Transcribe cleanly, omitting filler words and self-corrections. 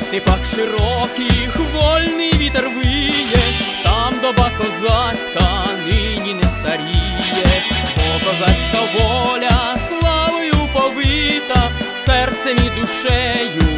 степах широких вольний вітер виє, там доба козацька нині не старіє, бо козацька воля славою повита, серцем і душею